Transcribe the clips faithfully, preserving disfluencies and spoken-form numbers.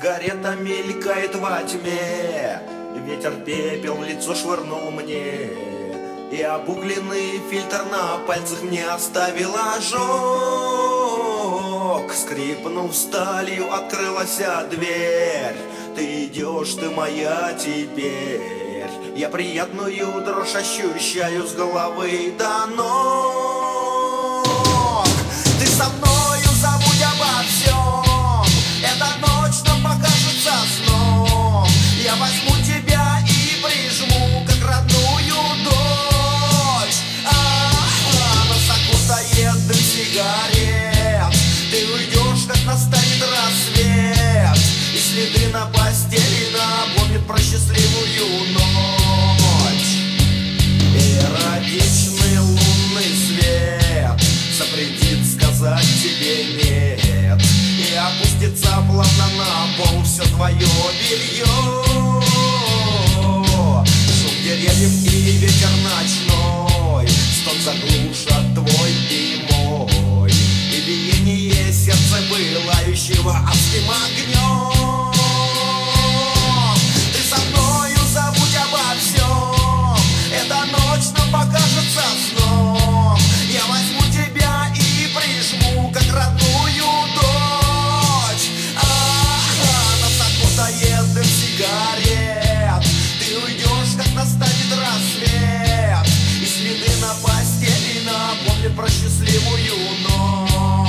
Сигарета мелькает во тьме, ветер пепел в лицо швырнул мне, и обугленный фильтр на пальцах мне оставил ожог. Скрипнув сталью, открылась дверь. Ты идешь, ты моя теперь. Я приятную дрожь ощущаю с головы до ног. Ты со мною, забудь обо всем. Эта ночь нам покажется сном. Я возьму тебя и прижму, как родную дочь. А-а-а, нас окутает дым сигарет. Ты уйдешь, как настанет рассвет, и следы на постели напомнят про счастливую ночь. Эротичный лунный свет запретит сказать тебе нет, и опустится плавно на пол все твое белье. Шум деревьев и ветер ночной, стон заглушат твой и мой, и биение сердца пылающего адским огнем. Ты со мною, забудь обо всем. Эта ночь нам покажется сном. Я возьму тебя и прижму, как родную дочь. А-а-а, нас окутает дым сигарет. Ты уйдешь, как настанет рассвет, и следы на постели напомнят про счастливую ночь.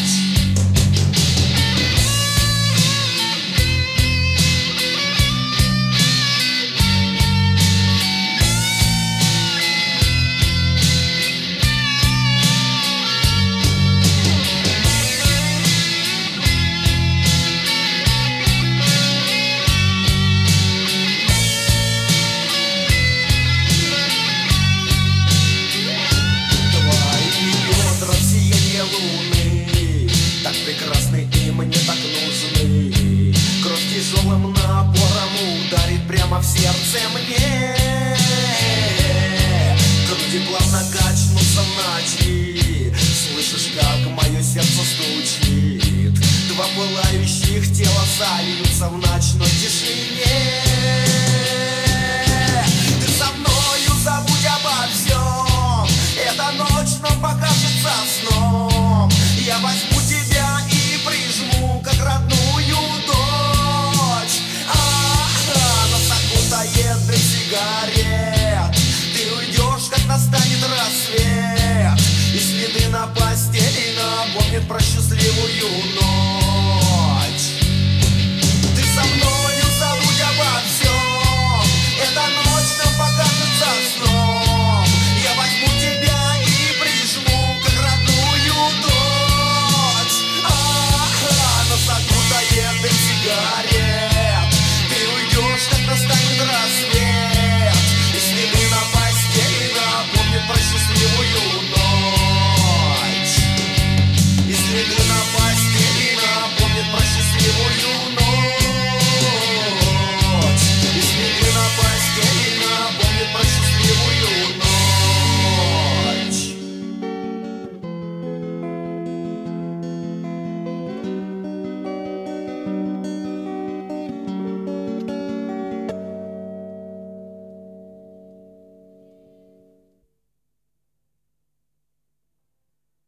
Прекрасны и мне так нужны. Кровь тяжелым напором ударит прямо в сердце мне. Груди плавно качнутся в ночи. Слышишь, как мое сердце стучит. Два пылающих тела сольются в ночной тишине. Ты со мною, забудь обо всем. Эта ночь нам покажется сном. Я возьму тебя и прижму, как родную дочь. А-а-а, нас окутает дым сигарет.